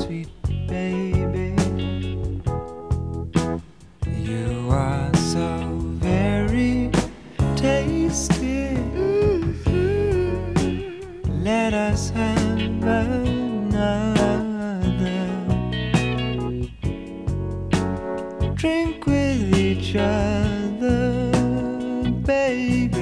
sweet baby. You are so very tasty. Let us have another drink with each other, baby.